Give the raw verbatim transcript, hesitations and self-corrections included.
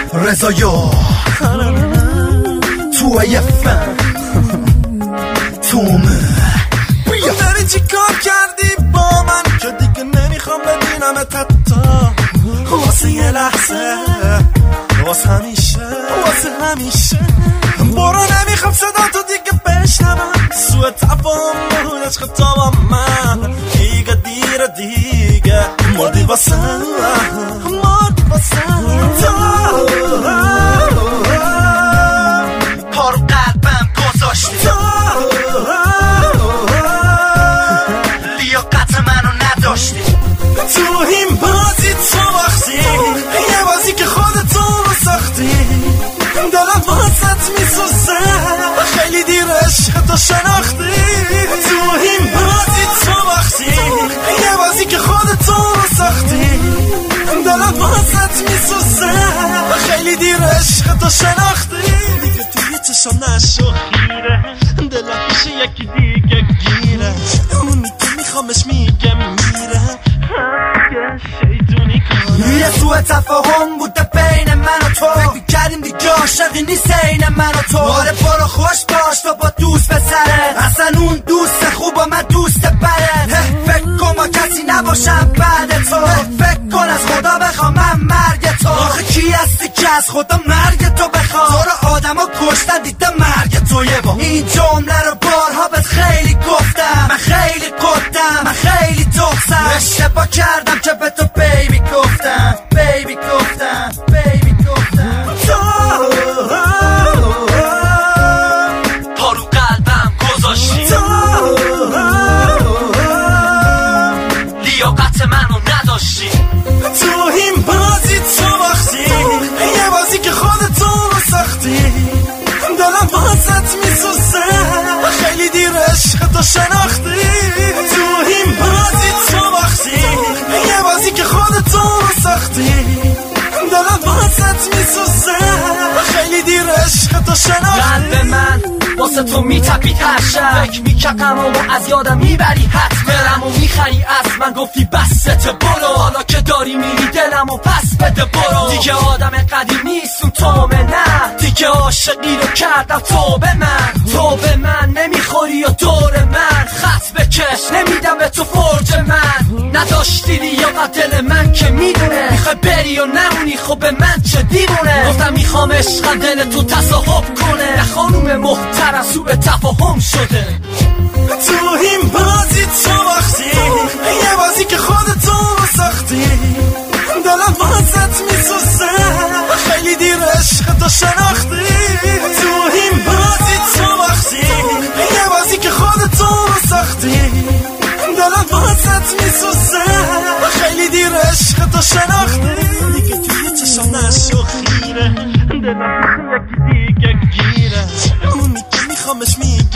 رضایا تو ایفن تومه بیا داری چی کار کردی با من که دیگه نمیخوام ببینم تتا واسه یه لحظه واسه همیشه واسه همیشه برو نمیخوام صدا تو دیگه بشنوم سوء تفاهم بود عشق تو با من دیگه دیره دیگه مردی واسه مردی واسه پارو قلبم گذاشتی لیاقت منو نداشتی تو این بازی تو باختی یه بازی که خودتو رو ساختی دلم واسط میسوزه خیلی دیر عشقتو شناختی تو این بازی تو باختی یه بازی که خودتو رو ساختی دلم واسط میسوزه خیلی دیر عشقتو شناختی دیگه توی چشم نشو خیره دلم پیش یکی دیگه گیره اونی که میخوامش میگه میره همه شیطونی کنه یه سوء تفاهم بوده بین من و تو فکر میکردیم دیگه عاشقی نیست این من و تو آره برو خوش باش تو با دوست پسره اصلا اون دوست خوب و من دوست بره فکر کن ما کسی نباشم بعد تو فکر کن از خدا بخوام من مرگ تو آخه کی هستی که از خدا مرگ تو بخوام تو رو آدم ها کشتن دیده مرگ تو یه با این جمله رو بارها بهت خیلی گفتم من خیلی قدم من خیلی دختم اشتباه کردم که به تو بیبی گفتم بیبی گفتم بیبی گفتم پارو قلبم گذاشتی لیاقت منو نداشتی تو این بازی تو باختی یه بازی که خودتو رو ساختی دلم واسط میسوزه خیلی دیر عشقتو شناختی تو این بازی تو باختی یه بازی که خودتو رو ساختی دلم واسط میسوزه خیلی دیر عشقتو شناختی قلب من واسه تو میتپید هر شب فکر میکردم و از یادم میبری حتما برم و میخری از من گفتی بسته برو حالا که داری میری دلم و پس بده برو دیگه آدم قدیم نیستم تو نه دیگه عاشقی رو کردم تو به من تو به من نمیخوری و دور من خط بکش نمیدم به تو فرج من نداشتی لیاقت دل من که میدونه میخوای بری و نمونی خب به من چه دیوونه گفتم میخوام عشق دل تو تصاحب کنه نه خانوم محترم سوء تفاهم شده تو این بازی تو باختی یه بازی که خودتو رو ساختی دلم واسط میسوزه خیلی دیر عشقتو شناختی تو این بازی تو باختی یه بازی که خودتو رو ساختی دلم واسط میسوزه خیلی دیر عشقتو شناختی دیگه توی چشم نشو خیره دلم یکی دیگه گیره اونی که میخوامش میگه